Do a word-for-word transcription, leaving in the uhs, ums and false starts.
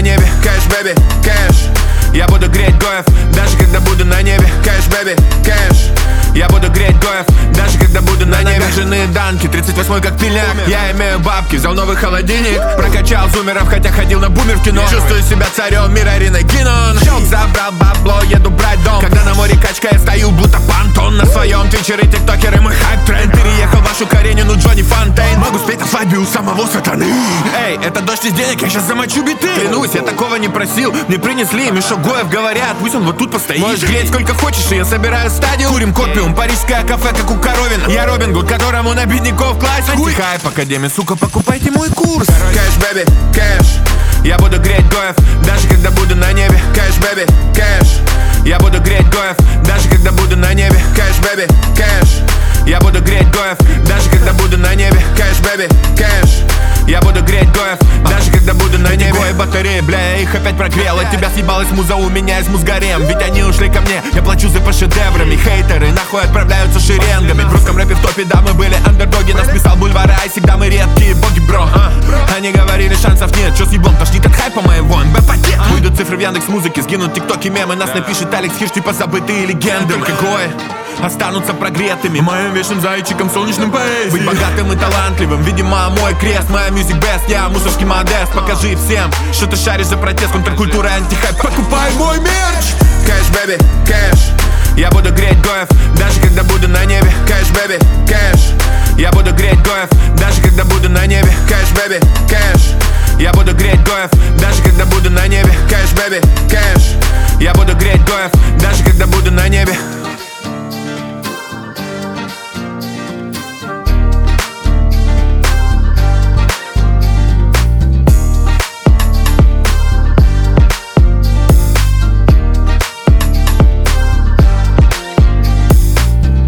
на небе. Кэш, бэби, кэш. Я буду греть гоев, даже когда буду на небе. Кэш, бэби, кэш. Я буду греть гоев, даже когда буду на небе. Жены данки, тридцать восьмой как пиляк. Я имею бабки, взял новый холодильник. Прокачал зумеров, хотя ходил на бумер в кино. Чувствую себя царем мира, Риной Кинон. Щелк, забрал бабло, еду брать дом. Когда на море качка, я стою, будто понтон. На своем твичеры, тиктокеры, мой хайп-тренд. Переехал в вашу Каренину, Джонни Фонтейн. Могу спеть на свадьбе у самого сатаны. Эй, это дождь из денег, я сейчас замочу биты. Клянусь, я такого не просил. Мне принесли мешок гоев, говорят, пусть он вот тут постоит. Можешь греть сколько хочешь, и я собираю стадию. Курим копиум, парижское кафе, как у Коровина. Я Робин Гуд, которому на бедняков класть. Антихайп академия, сука, покупайте мой курс. Кэш, бэби, кэш. Я буду греть гоев, даже когда буду на небе. Кэш, бэби, кэш. Я буду греть гоев, даже когда буду на небе. Кэш, бэби, кэш. Я буду греть гоев, даже когда буду на небе. Кэш, бэби, кэш. Я буду греть гоев, даже когда буду на небе. Гои батареи, бля, я их опять прогрел. От тебя съебалась муза, у меня из музгарем. Ведь они ушли ко мне, я плачу за по шедеврами. Хейтеры нахуй отправляются шеренгами. В русском рэпе в топе, да, мы были андердоги. Нас писал бульвара, и всегда мы редкие боги, бро. а. Они говорили, шансов нет, чё с ебом, тошнит от хайпа моего эн бэ пакет. Уйдут цифры в Яндекс.Музыке, сгинут тиктоки, мемы. Нас напишет Алекс Хирш, типа забытые легенды. Только гои останутся прогретыми моим вечным зайчиком, солнечным поэзией. Быть богатым и талантливым, видимо, мой крест. Моя music best, я мусорский модест. Покажи всем, что ты шаришь за протест, контркультура, антихайп. Покупай мой мерч. Кэш, бэби, кэш. Я буду греть гоев, даже когда буду на небе. Кэш, бэби, кэш. Я буду греть гоев, даже когда буду на небе. Кэш, бэби, кэш. Я буду греть гоев, даже когда буду на небе. Кэш, бэби, кэш. Я буду греть гоев, даже когда буду на небе.